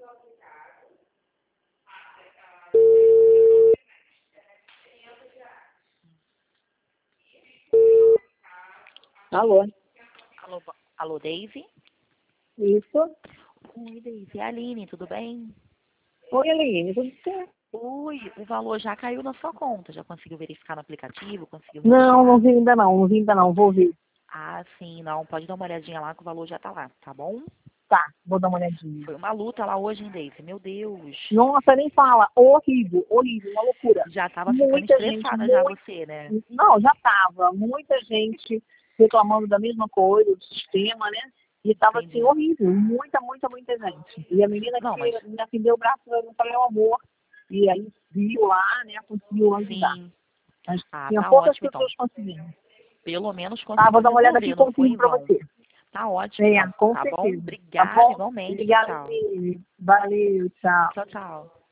Alô? Alô, alô, Daisy? Isso? Oi, Daisy. É a Aline, tudo bem? Oi, Aline, tudo certo? Oi, o valor já caiu na sua conta. Já conseguiu verificar no aplicativo? Conseguiu Não, retirar? não vi ainda não, não vi ainda não, vou ver. Ah, sim, não. Pode dar uma olhadinha lá que o valor já tá lá, tá bom? Tá, vou dar uma olhadinha. Foi uma luta lá hoje, hein, Daisy? Meu Deus. Nossa, nem fala, horrível, horrível, uma loucura. Já tava ficando Muita gente, estressada já você, né? não, já tava, muita gente reclamando da mesma coisa, do sistema, né? E tava assim, Entendi. horrível, muita gente. E a menina Não, que mas me atendeu o braço, eu falei, meu amor, e aí viu lá, né, conseguiu ajudar. sim. Mas Ah, tinha tá poucas ótimo então. pessoas conseguindo. Pelo menos Tá, vou conseguiu dar uma olhada aqui e resolver, não foi confirmo em pra vão. você. Tá ótimo É, então, com tá bom? certeza. Tá Obrigada bom? igualmente. Tchau, Obrigada, tchau. Aline. Valeu, tchau. Tchau, tchau.